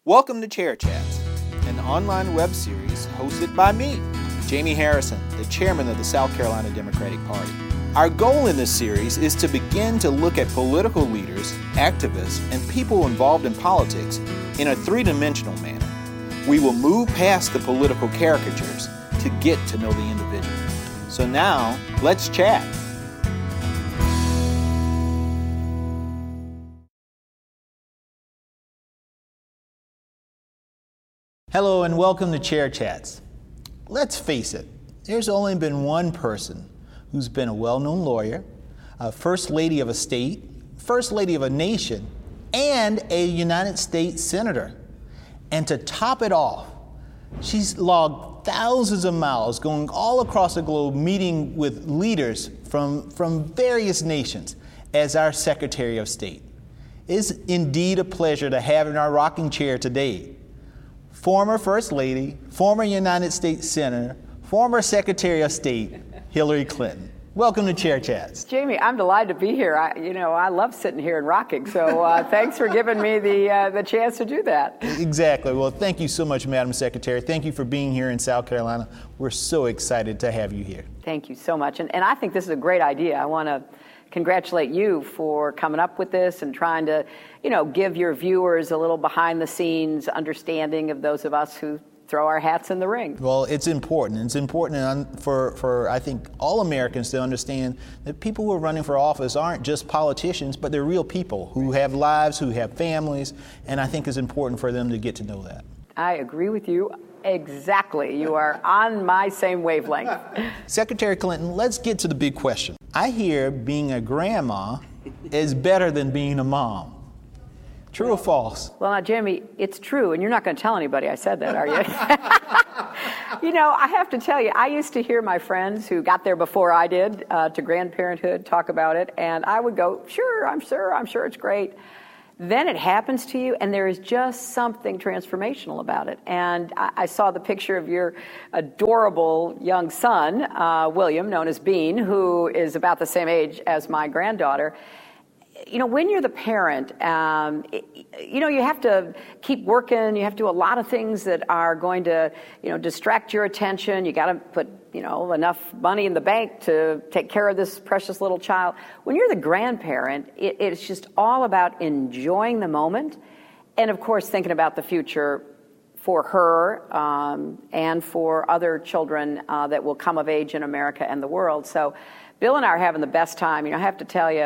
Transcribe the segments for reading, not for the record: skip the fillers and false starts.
Welcome to Chair Chats, an online web series hosted by me, Jamie Harrison, the chairman of the South Carolina Democratic Party. Our goal in this series is to begin to look at political leaders, activists, and people involved in politics in a three-dimensional manner. We will move past the political caricatures to get to know the individual. So now, let's chat. Hello and welcome to Chair Chats. Let's face it, there's only been one person who's been a well-known lawyer, a first lady of a state, first lady of a nation, and a United States senator. And to top it off, she's logged thousands of miles going all across the globe meeting with leaders from various nations as our Secretary of State. It's indeed a pleasure to have in our rocking chair today former First Lady, former United States Senator, former Secretary of State, Hillary Clinton. Welcome to Chair Chats. Jamie, I'm delighted to be here. I love sitting here and rocking, so thanks for giving me the chance to do that. Exactly. Well, thank you so much, Madam Secretary. Thank you for being here in South Carolina. We're so excited to have you here. Thank you so much. And I think this is a great idea. I want to congratulate you for coming up with this and trying to, give your viewers a little behind-the-scenes understanding of those of us who throw our hats in the ring. Well, it's important. It's important for I think, all Americans to understand that people who are running for office aren't just politicians, but they're real people who have lives, who have families, and I think it's important for them to get to know that. I agree with you. Exactly. You are on my same wavelength. Secretary Clinton, let's get to the big question. I hear being a grandma is better than being a mom. True or false? Well, now, Jamie, it's true, and you're not going to tell anybody I said that, are you? I have to tell you, I used to hear my friends who got there before I did to grandparenthood talk about it, and I would go, sure, I'm sure it's great. Then it happens to you, and there is just something transformational about it. And I saw the picture of your adorable young son, William, known as Bean, who is about the same age as my granddaughter. When you're the parent, you have to keep working. You have to do a lot of things that are going to, distract your attention. You got to put, enough money in the bank to take care of this precious little child. When you're the grandparent, it's just all about enjoying the moment, and of course thinking about the future for her and for other children that will come of age in America and the world. So, Bill and I are having the best time. I have to tell you.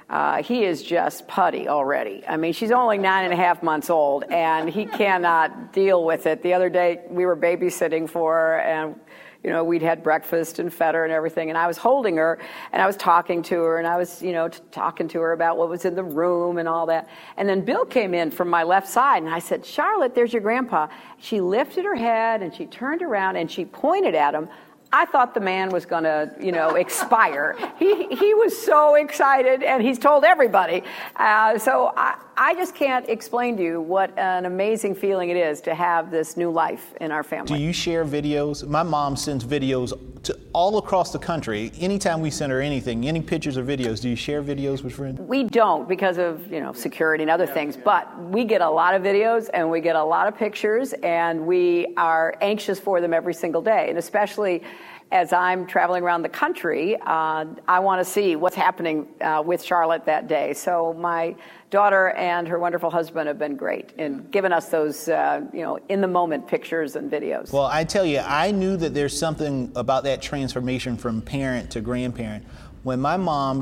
He is just putty already. I mean, she's only 9.5 months old, and he cannot deal with it. The other day, we were babysitting for her, and, we'd had breakfast and fed her and everything, and I was holding her, and I was talking to her, and I was, talking to her about what was in the room and all that. And then Bill came in from my left side, and I said, Charlotte, there's your grandpa. She lifted her head, and she turned around, and she pointed at him. I thought the man was going to, expire. He was so excited, and he's told everybody. So I just can't explain to you what an amazing feeling it is to have this new life in our family. Do you share videos? My mom sends videos to all across the country. Anytime we send her anything, any pictures or videos, do you share videos with friends? We don't because of, security and other things, but we get a lot of videos and we get a lot of pictures, and we are anxious for them every single day, and especially as I'm traveling around the country, I want to see what's happening with Charlotte that day. So my daughter and her wonderful husband have been great in giving us those, in-the-moment pictures and videos. Well, I tell you, I knew that there's something about that transformation from parent to grandparent. When my mom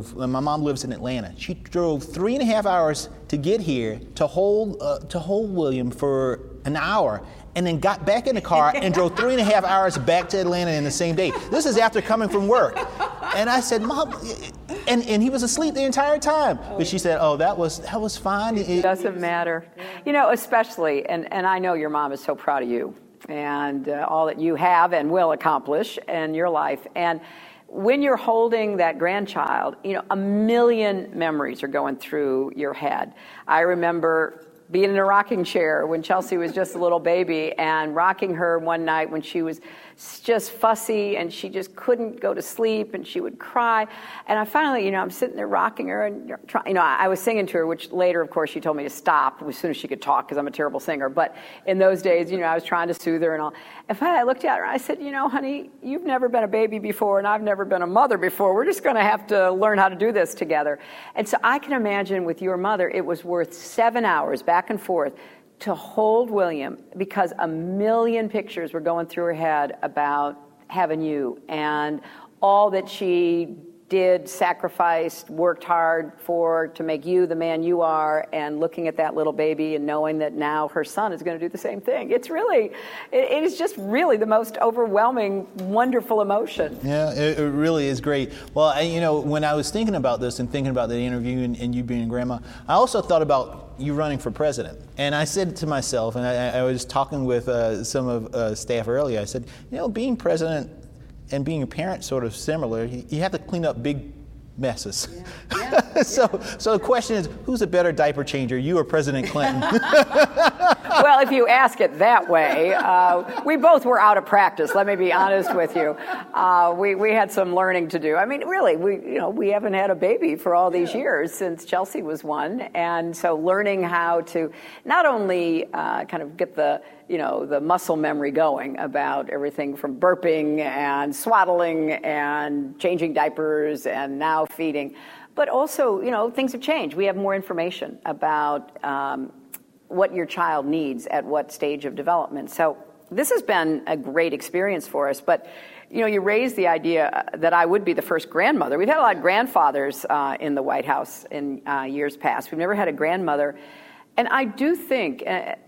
lives in Atlanta, she drove 3.5 hours to get here to hold William for an hour, and then got back in the car and drove 3.5 hours back to Atlanta in the same day. This is after coming from work. And I said, Mom, and he was asleep the entire time. But she said, oh, that was fine. It doesn't matter. Especially, and I know your mom is so proud of you and all that you have and will accomplish in your life. And when you're holding that grandchild, a million memories are going through your head. I remember being in a rocking chair when Chelsea was just a little baby, and rocking her one night when she was just fussy and she just couldn't go to sleep and she would cry. And I finally, I'm sitting there rocking her and I was singing to her, which later, of course, she told me to stop as soon as she could talk because I'm a terrible singer. But in those days, I was trying to soothe her and all. And finally I looked at her and I said, honey, you've never been a baby before and I've never been a mother before. We're just going to have to learn how to do this together. And so I can imagine with your mother, it was worth 7 hours back and forth to hold William, because a million pictures were going through her head about having you and all that she did, sacrificed, worked hard for to make you the man you are, and looking at that little baby and knowing that now her son is going to do the same thing. It's really, it is just really the most overwhelming, wonderful emotion. Yeah, it really is great. Well, when I was thinking about this and thinking about the interview and you being a grandma, I also thought about you running for president. And I said to myself, and I was talking with some of staff earlier, I said, being president and being a parent sort of similar. You have to clean up big messes. Yeah. So the question is, who's a better diaper changer, you or President Clinton? Well, if you ask it that way, we both were out of practice. Let me be honest with you. We had some learning to do. I mean, really, we haven't had a baby for all these years since Chelsea was one, and so learning how to not only kind of get the muscle memory going about everything from burping and swaddling and changing diapers and now feeding, but also, things have changed. We have more information about what your child needs at what stage of development. So this has been a great experience for us, but you raised the idea that I would be the first grandmother. We've had a lot of grandfathers in the White House in years past. We've never had a grandmother. And I do think,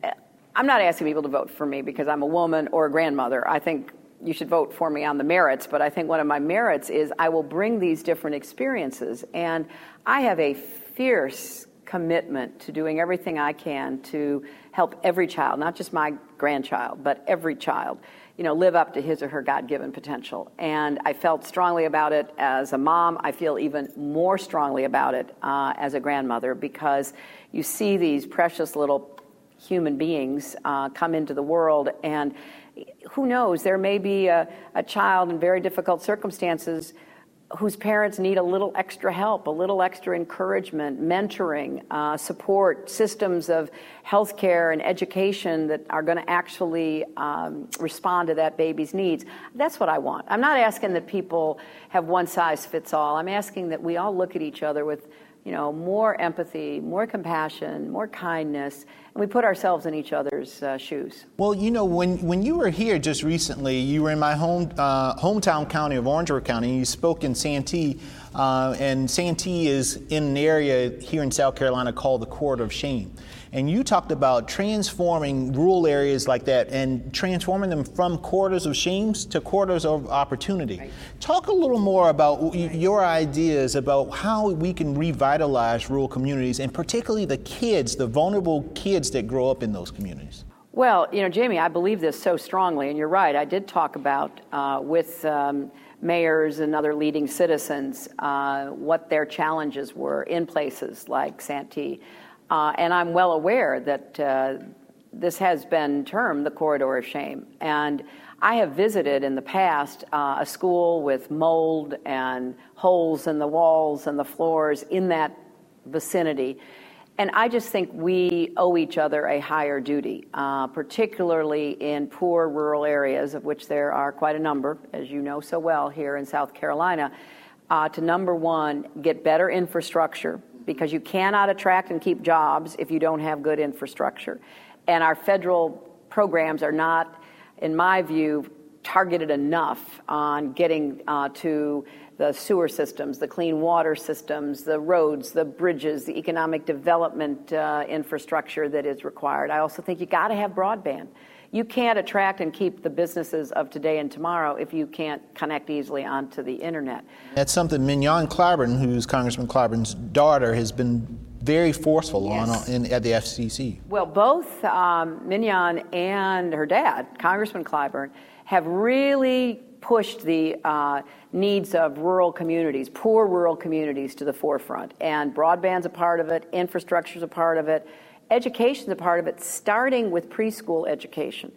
I'm not asking people to vote for me because I'm a woman or a grandmother. I think you should vote for me on the merits, but I think one of my merits is I will bring these different experiences. And I have a fierce commitment to doing everything I can to help every child, not just my grandchild, but every child, live up to his or her God-given potential. And I felt strongly about it as a mom. I feel even more strongly about it as a grandmother, because you see these precious little human beings come into the world, and who knows, there may be a child in very difficult circumstances whose parents need a little extra help, a little extra encouragement, mentoring, support, systems of healthcare and education that are going to actually respond to that baby's needs. That's what I want. I'm not asking that people have one size fits all. I'm asking that we all look at each other with more empathy, more compassion, more kindness, and we put ourselves in each other's shoes. Well, when you were here just recently, you were in my hometown county of Orangeburg County, and you spoke in Santee, and Santee is in an area here in South Carolina called the Corridor of Shame. And you talked about transforming rural areas like that and transforming them from corridors of shame to corridors of opportunity. Right. Talk a little more about your ideas about how we can revitalize rural communities, and particularly the kids, the vulnerable kids that grow up in those communities. Well, Jamie, I believe this so strongly, and you're right. I did talk about with mayors and other leading citizens what their challenges were in places like Santee. And I'm well aware that this has been termed the Corridor of Shame. And I have visited in the past a school with mold and holes in the walls and the floors in that vicinity. And I just think we owe each other a higher duty, particularly in poor rural areas, of which there are quite a number, as you know so well here in South Carolina, to number one, get better infrastructure, because you cannot attract and keep jobs if you don't have good infrastructure. And our federal programs are not, in my view, targeted enough on getting to the sewer systems, the clean water systems, the roads, the bridges, the economic development infrastructure that is required. I also think you got to have broadband. You can't attract and keep the businesses of today and tomorrow if you can't connect easily onto the internet. That's something Mignon Clyburn, who's Congressman Clyburn's daughter, has been very forceful on at the FCC. Well, both Mignon and her dad, Congressman Clyburn, have really pushed the needs of rural communities, poor rural communities, to the forefront. And broadband's a part of it, infrastructure's a part of it. education's a part of it, starting with preschool education.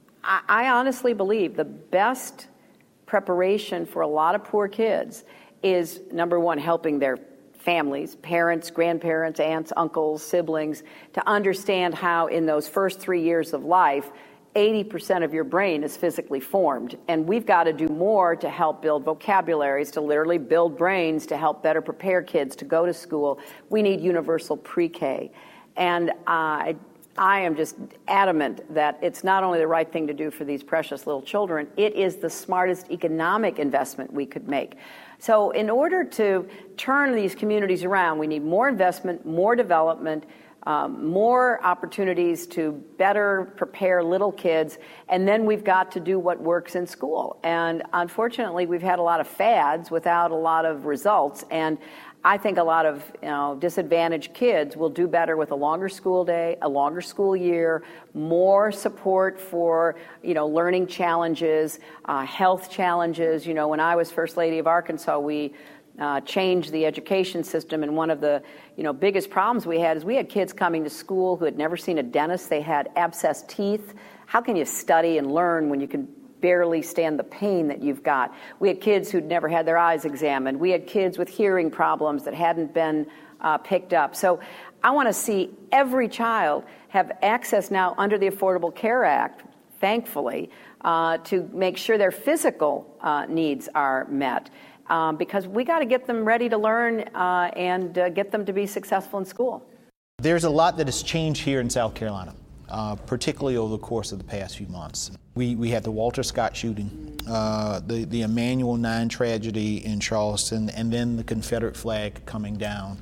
I honestly believe the best preparation for a lot of poor kids is, number one, helping their families, parents, grandparents, aunts, uncles, siblings, to understand how in those first 3 years of life, 80% of your brain is physically formed. And we've got to do more to help build vocabularies, to literally build brains, to help better prepare kids to go to school. We need universal pre-K. And I am just adamant that it's not only the right thing to do for these precious little children, it is the smartest economic investment we could make. So in order to turn these communities around, we need more investment, more development, more opportunities to better prepare little kids, and then we've got to do what works in school. And unfortunately, we've had a lot of fads without a lot of results, and I think a lot of disadvantaged kids will do better with a longer school day, a longer school year, more support for learning challenges, health challenges. When I was First Lady of Arkansas, we changed the education system, and one of the biggest problems we had is we had kids coming to school who had never seen a dentist. They had abscessed teeth. How can you study and learn when you can barely stand the pain that you've got? We had kids who'd never had their eyes examined. We had kids with hearing problems that hadn't been picked up. So I want to see every child have access now under the Affordable Care Act, thankfully, to make sure their physical needs are met. Because we got to get them ready to learn and get them to be successful in school. There's a lot that has changed here in South Carolina, particularly over the course of the past few months. We had the Walter Scott shooting, the Emanuel 9 tragedy in Charleston, and then the Confederate flag coming down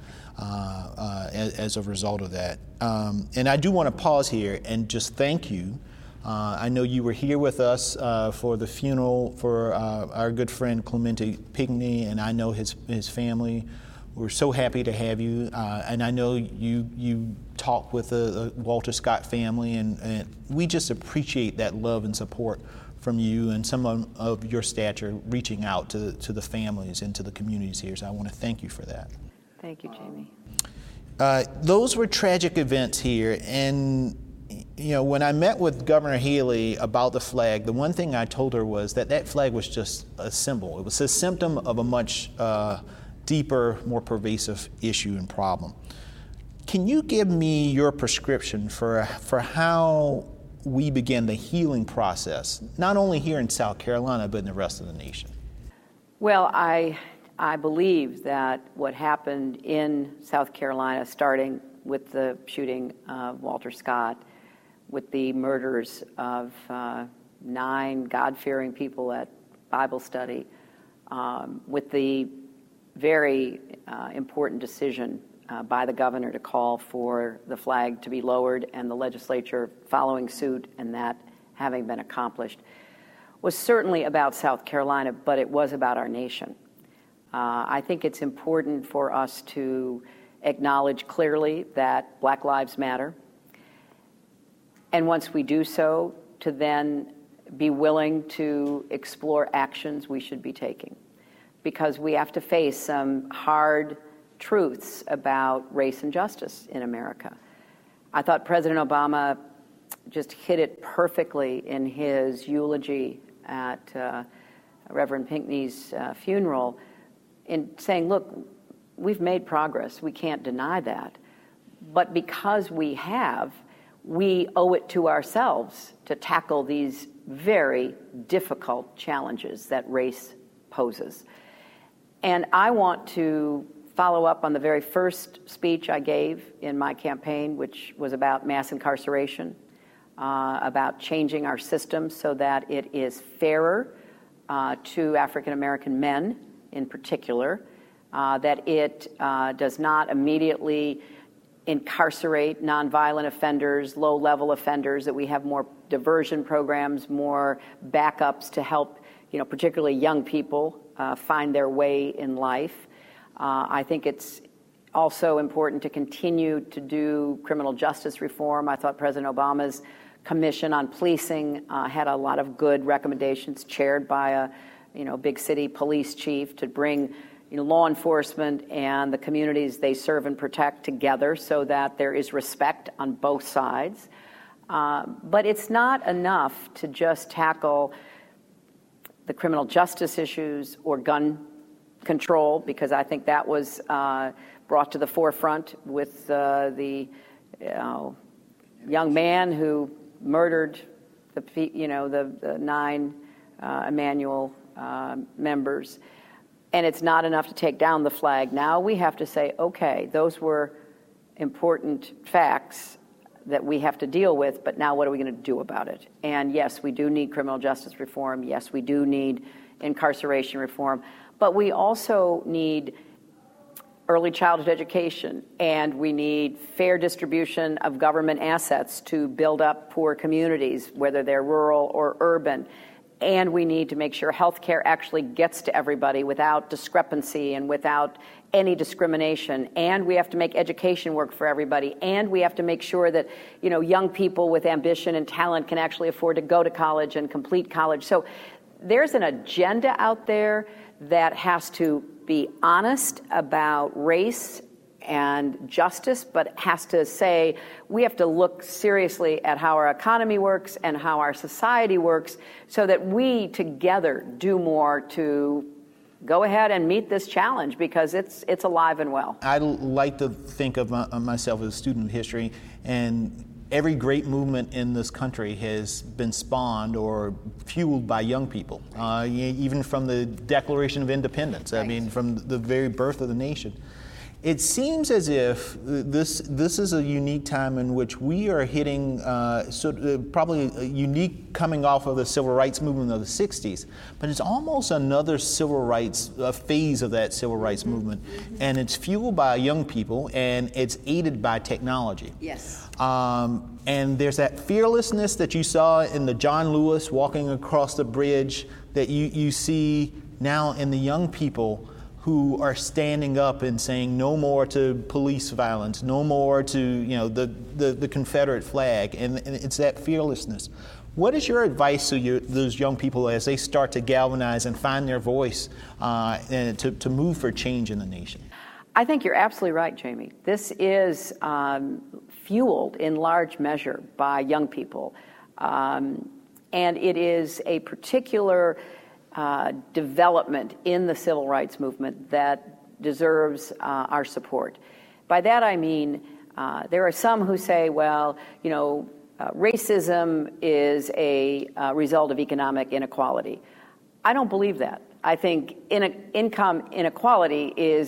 as a result of that. And I do want to pause here and just thank you. I know you were here with us for the funeral for our good friend Clemente Pinckney, and I know his family. We're so happy to have you, and I know you talked with the Walter Scott family, and we just appreciate that love and support from you and some of your stature reaching out to the families and to the communities here. So I want to thank you for that. Thank you, Jamie. Those were tragic events here, and when I met with Governor Haley about the flag, the one thing I told her was that flag was just a symbol. It was a symptom of a much deeper, more pervasive issue and problem. Can you give me your prescription for how we begin the healing process, not only here in South Carolina, but in the rest of the nation? Well, I believe that what happened in South Carolina, starting with the shooting of Walter Scott, with the murders of 9 God-fearing people at Bible study, with the very important decision by the governor to call for the flag to be lowered and the legislature following suit, and that having been accomplished, was certainly about South Carolina, but it was about our nation. I think it's important for us to acknowledge clearly that Black Lives Matter, and once we do so, to then be willing to explore actions we should be taking. Because we have to face some hard truths about race and justice in America. I thought President Obama just hit it perfectly in his eulogy at Reverend Pinckney's funeral in saying, look, we've made progress. We can't deny that. But because we have, we owe it to ourselves to tackle these very difficult challenges that race poses. And I want to follow up on the very first speech I gave in my campaign, which was about mass incarceration, about changing our system so that it is fairer to African American men in particular, that it does not immediately incarcerate nonviolent offenders, low-level offenders, that we have more diversion programs, more backups to help, particularly young people find their way in life. I think it's also important to continue to do criminal justice reform. I thought President Obama's commission on policing had a lot of good recommendations, chaired by a big city police chief, to bring law enforcement and the communities they serve and protect together so that there is respect on both sides. But it's not enough to just tackle the criminal justice issues or gun control, because I think that was brought to the forefront with the young man who murdered the 9 Emmanuel members. And it's not enough to take down the flag. Now we have to say, okay, those were important facts that we have to deal with, but now what are we going to do about it? And yes, we do need criminal justice reform. Yes, we do need incarceration reform. But we also need early childhood education, and we need fair distribution of government assets to build up poor communities, whether they're rural or urban. And we need to make sure health care actually gets to everybody without discrepancy and without any discrimination. And we have to make education work for everybody. And we have to make sure that, young people with ambition and talent can actually afford to go to college and complete college. So there's an agenda out there that has to be honest about race and justice, but has to say we have to look seriously at how our economy works and how our society works so that we together do more to go ahead and meet this challenge, because it's alive and well. I like to think of myself as a student of history, and every great movement in this country has been spawned or fueled by young people, even from the Declaration of Independence. Right. I mean, from the very birth of the nation. It seems as if this is a unique time in which we are hitting probably a unique coming off of the civil rights movement of the 60s, but it's almost another civil rights phase of that civil rights movement, and it's fueled by young people and it's aided by technology. Yes. And there's that fearlessness that you saw in the John Lewis walking across the bridge that you see now in the young people who are standing up and saying no more to police violence, no more to the Confederate flag, and it's that fearlessness. What is your advice to those young people as they start to galvanize and find their voice and to move for change in the nation? I think you're absolutely right, Jamie. This is fueled in large measure by young people, and it is a particular development in the civil rights movement that deserves our support. By that I mean there are some who say, well, racism is a result of economic inequality. I don't believe that. I think income inequality is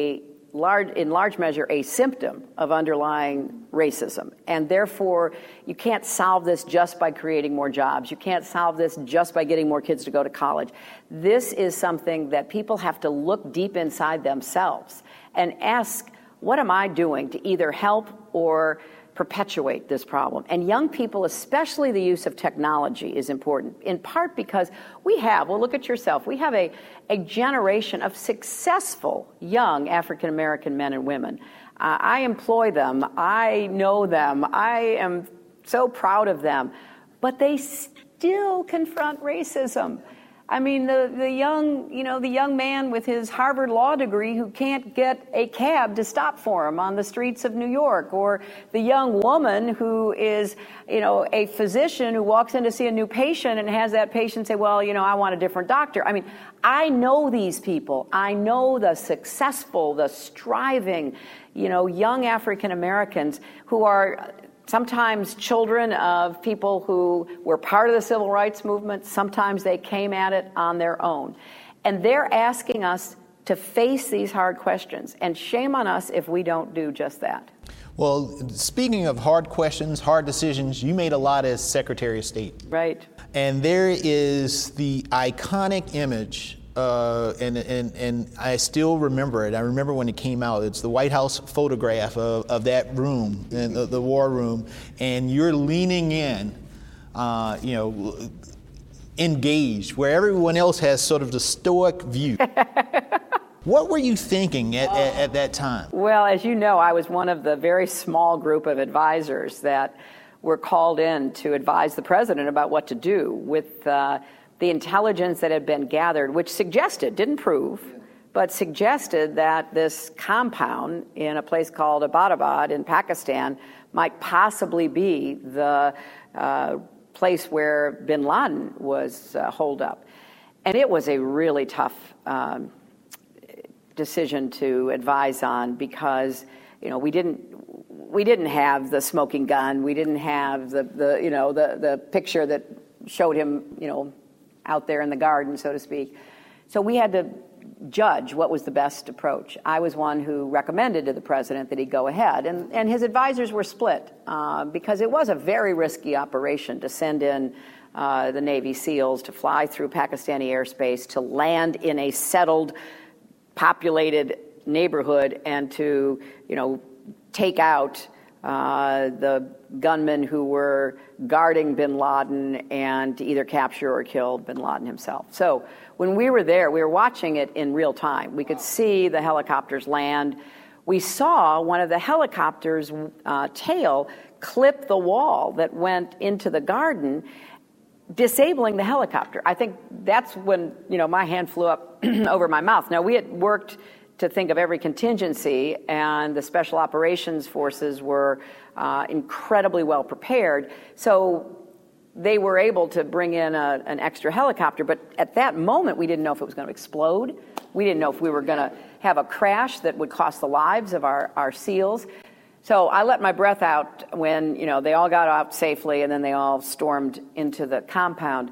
in large measure a symptom of underlying racism. And therefore, you can't solve this just by creating more jobs. You can't solve this just by getting more kids to go to college. This is something that people have to look deep inside themselves and ask, what am I doing to either help or perpetuate this problem? And young people, especially the use of technology, is important, in part because look at yourself, we have a generation of successful young African-American men and women. I employ them, I know them, I am so proud of them, but they still confront racism. I mean, the young man with his Harvard law degree who can't get a cab to stop for him on the streets of New York, or the young woman who is, a physician who walks in to see a new patient and has that patient say, well, I want a different doctor. I mean, I know these people. I know the successful, the striving, young African Americans who are sometimes children of people who were part of the civil rights movement. Sometimes they came at it on their own. And they're asking us to face these hard questions. And shame on us if we don't do just that. Well, speaking of hard questions, hard decisions, you made a lot as Secretary of State. Right. And there is the iconic image, and I still remember it. I remember when it came out. It's the White House photograph of that room, the war room, and you're leaning in, engaged, where everyone else has sort of the stoic view. What were you thinking at that time? Well, as you know, I was one of the very small group of advisors that were called in to advise the president about what to do with the intelligence that had been gathered, which suggested, didn't prove, but suggested that this compound in a place called Abbottabad in Pakistan might possibly be the place where bin Laden was holed up. And it was a really tough decision to advise on because, we didn't have the smoking gun. We didn't have the picture that showed him, out there in the garden, so to speak. So we had to judge what was the best approach. I was one who recommended to the president that he go ahead, and his advisors were split because it was a very risky operation to send in the Navy SEALs to fly through Pakistani airspace, to land in a settled, populated neighborhood, and to, take out the gunmen who were guarding bin Laden and to either capture or kill bin Laden himself. So when we were there, we were watching it in real time. We could see the helicopters land. We saw one of the helicopters' tail clip the wall that went into the garden, disabling the helicopter. I think that's when, my hand flew up over my mouth. Now, we had worked to think of every contingency, and the Special Operations Forces were incredibly well prepared. So they were able to bring in an extra helicopter, but at that moment, we didn't know if it was going to explode. We didn't know if we were going to have a crash that would cost the lives of our SEALs. So I let my breath out when, they all got out safely, and then they all stormed into the compound.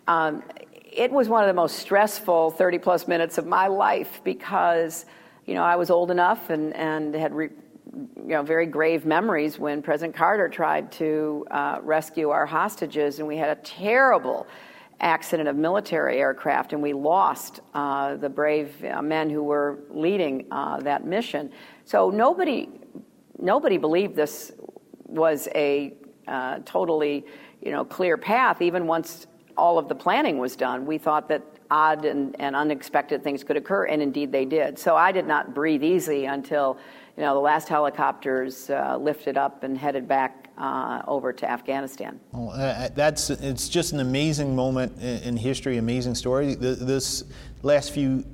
It was one of the most stressful 30-plus minutes of my life because, I was old enough and had very grave memories when President Carter tried to rescue our hostages, and we had a terrible accident of military aircraft, and we lost the brave men who were leading that mission. So nobody believed this was a totally, clear path. Even once all of the planning was done, we thought that odd and unexpected things could occur, and indeed they did. So I did not breathe easy until, the last helicopters lifted up and headed back over to Afghanistan. Well, it's just an amazing moment in history, amazing story. The last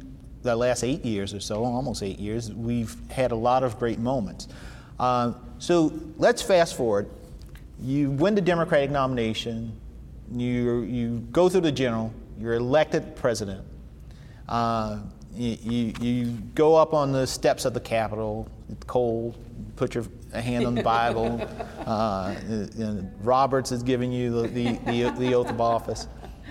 8 years or so, almost 8 years, we've had a lot of great moments. So let's fast forward. You win the Democratic nomination. You go through the general. You're elected president. You go up on the steps of the Capitol. It's cold. Put your hand on the Bible. And Roberts is giving you the oath of office.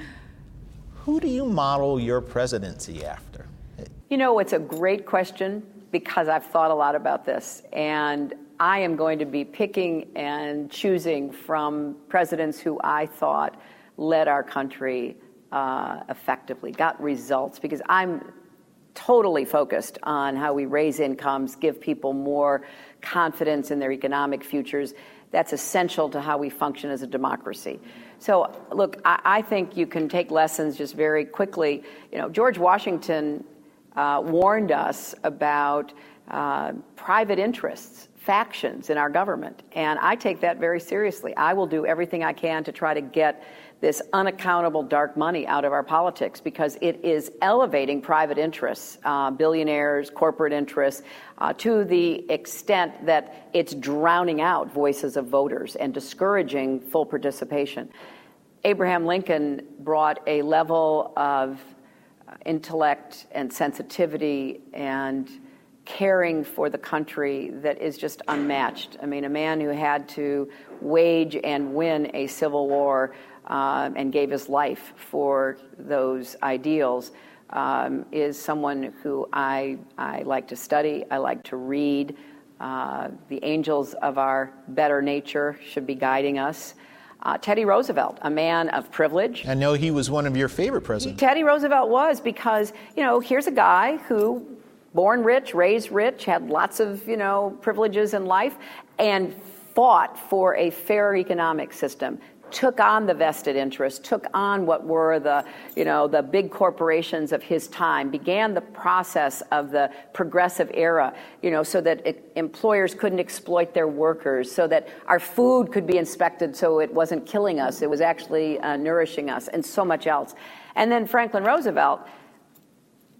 Who do you model your presidency after? It's a great question because I've thought a lot about this, and I am going to be picking and choosing from presidents who I thought led our country effectively, got results, because I'm totally focused on how we raise incomes, give people more confidence in their economic futures. That's essential to how we function as a democracy. So, look, I think you can take lessons just very quickly. George Washington warned us about private interests, factions in our government, and I take that very seriously. I will do everything I can to try to get this unaccountable dark money out of our politics because it is elevating private interests, billionaires, corporate interests, to the extent that it's drowning out voices of voters and discouraging full participation. Abraham Lincoln brought a level of intellect and sensitivity and caring for the country that is just unmatched. I mean, a man who had to wage and win a civil war and gave his life for those ideals is someone who I like to study, I like to read. The angels of our better nature should be guiding us. Teddy Roosevelt, a man of privilege. I know he was one of your favorite presidents. Teddy Roosevelt was because, here's a guy who, born rich, raised rich, had lots of, privileges in life, and fought for a fair economic system, took on the vested interests, took on what were the big corporations of his time, began the process of the progressive era, so that employers couldn't exploit their workers, so that our food could be inspected so it wasn't killing us, it was actually nourishing us, and so much else. And then Franklin Roosevelt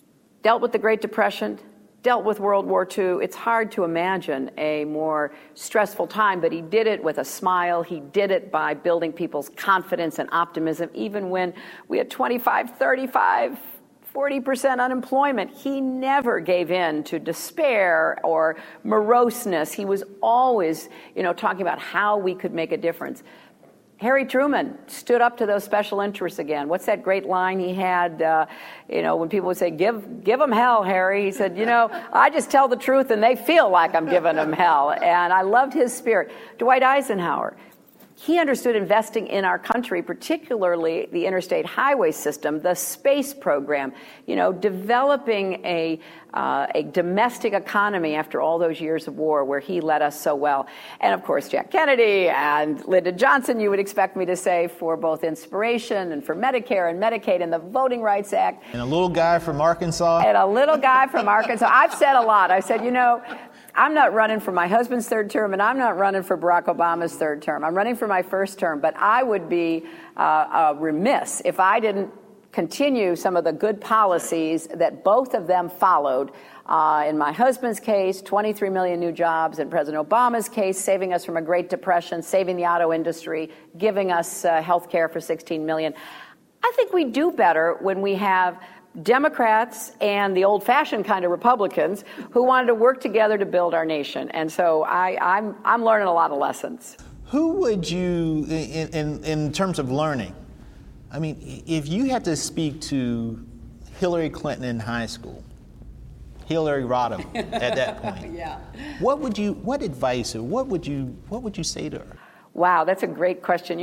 dealt with the Great Depression, dealt with World War II. It's hard to imagine a more stressful time, but he did it with a smile. He did it by building people's confidence and optimism, even when we had 25, 35, 40% unemployment. He never gave in to despair or moroseness. He was always, talking about how we could make a difference. Harry Truman stood up to those special interests again. What's that great line he had, when people would say, give them hell, Harry? He said, I just tell the truth and they feel like I'm giving them hell. And I loved his spirit. Dwight Eisenhower, he understood investing in our country, particularly the interstate highway system, the space program, developing a domestic economy after all those years of war where he led us so well. And of course, Jack Kennedy and Lyndon Johnson, you would expect me to say, for both inspiration and for Medicare and Medicaid and the Voting Rights Act. And a little guy from Arkansas. I've said a lot. I've said, I'm not running for my husband's third term, and I'm not running for Barack Obama's third term. I'm running for my first term, but I would be remiss if I didn't continue some of the good policies that both of them followed. In my husband's case, 23 million new jobs. In President Obama's case, saving us from a Great Depression, saving the auto industry, giving us health care for 16 million. I think we do better when we have Democrats and the old-fashioned kind of Republicans who wanted to work together to build our nation. And so I'm learning a lot of lessons. Who would you, in terms of learning, I mean, if you had to speak to Hillary Clinton in high school, Hillary Rodham at that point, yeah. what advice or what would you say to her? Wow, that's a great question.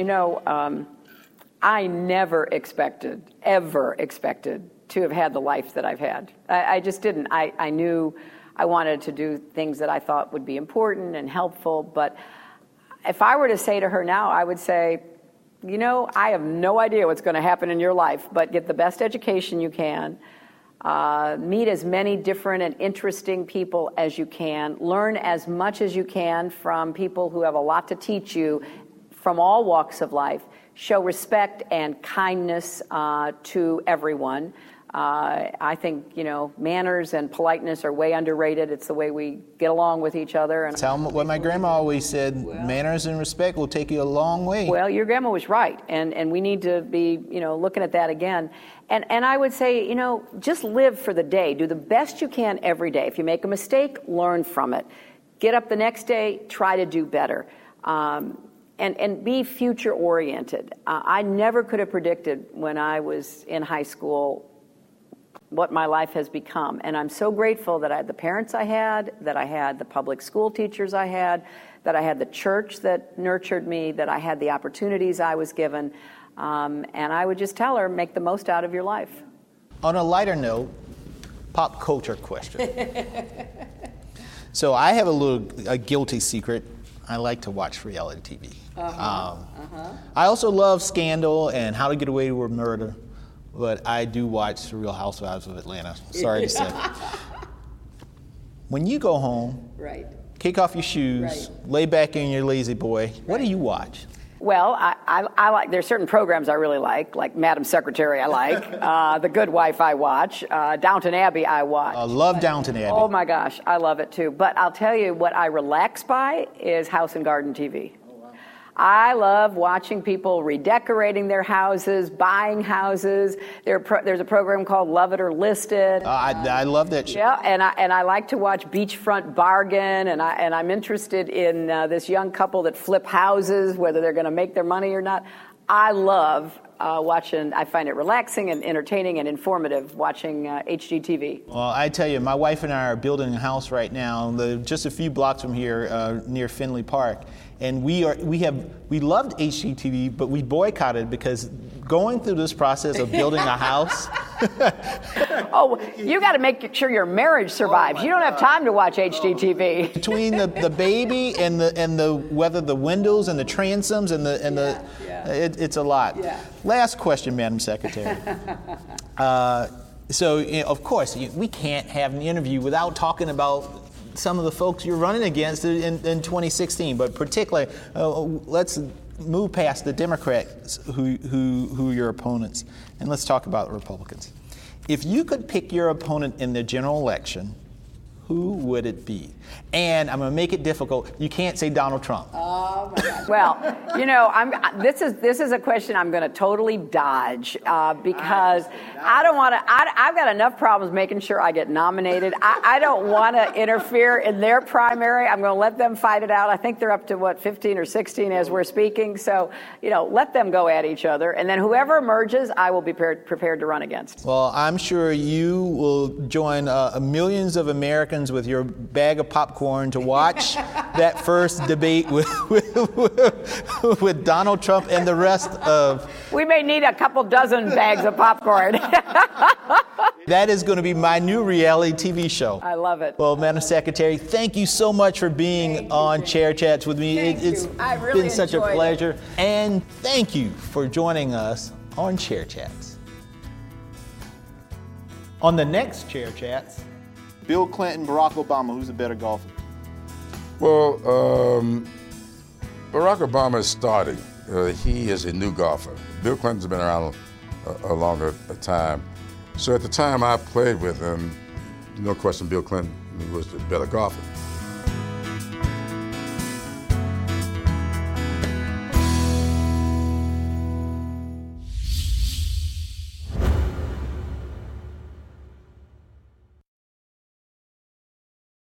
I never ever expected to have had the life that I've had. I just didn't. I knew I wanted to do things that I thought would be important and helpful, but if I were to say to her now, I would say, I have no idea what's going to happen in your life, but get the best education you can, meet as many different and interesting people as you can, learn as much as you can from people who have a lot to teach you from all walks of life, show respect and kindness to everyone. I think, manners and politeness are way underrated. It's the way we get along with each other. And tell them what my grandma always said, manners and respect will take you a long way. Well, your grandma was right, and we need to be, looking at that again. And I would say, just live for the day. Do the best you can every day. If you make a mistake, learn from it. Get up the next day, try to do better. And be future-oriented. I never could have predicted when I was in high school what my life has become. And I'm so grateful that I had the parents I had, that I had the public school teachers I had, that I had the church that nurtured me, that I had the opportunities I was given. And I would just tell her, make the most out of your life. On a lighter note, pop culture question. So I have a guilty secret. I like to watch reality TV. I also love Scandal and How to Get Away with Murder, but I do watch The Real Housewives of Atlanta. Sorry to say. When you go home, right, kick off your shoes, right, lay back in your lazy boy, what do you watch? Well, I like, there's certain programs I really like Madam Secretary I like, The Good Wife I watch, Downton Abbey I watch. I love Downton Abbey. Oh my gosh, I love it too. But I'll tell you what I relax by is House and Garden TV. I love watching people redecorating their houses, buying houses. There's a program called Love It or List It. I love that show. Yeah, and I like to watch Beachfront Bargain, and I'm interested in this young couple that flip houses, whether they're going to make their money or not. I love watching. I find it relaxing and entertaining and informative watching HGTV. Well, I tell you, my wife and I are building a house right now, just a few blocks from here, near Finley Park. And we loved HGTV, but we boycotted because going through this process of building a house. Oh, you got to make sure your marriage survives. You don't have time to watch HGTV. Between the baby and the whether the windows and the transoms and it's a lot. Yeah. Last question, Madam Secretary. So of course we can't have an interview without talking about some of the folks you're running against in 2016, but particularly, let's move past the Democrats who are your opponents, and let's talk about Republicans. If you could pick your opponent in the general election, who would it be? And I'm going to make it difficult. You can't say Donald Trump. Oh my God. Well, this is a question I'm going to totally dodge because I don't want to. I've got enough problems making sure I get nominated. I don't want to interfere in their primary. I'm going to let them fight it out. I think they're up to 15 or 16 as we're speaking. So let them go at each other, and then whoever emerges, I will be prepared to run against. Well, I'm sure you will join millions of Americans with your bag of popcorn to watch that first debate with Donald Trump and the rest of... We may need a couple dozen bags of popcorn. That is going to be my new reality TV show. I love it. Well, Madam Secretary, thank you so much for being on Chair Chats with me. It's been such a pleasure. And thank you for joining us on Chair Chats. On the next Chair Chats, Bill Clinton, Barack Obama, who's a better golfer? Well, Barack Obama is starting. He is a new golfer. Bill Clinton's been around a longer time. So at the time I played with him, no question Bill Clinton was the better golfer.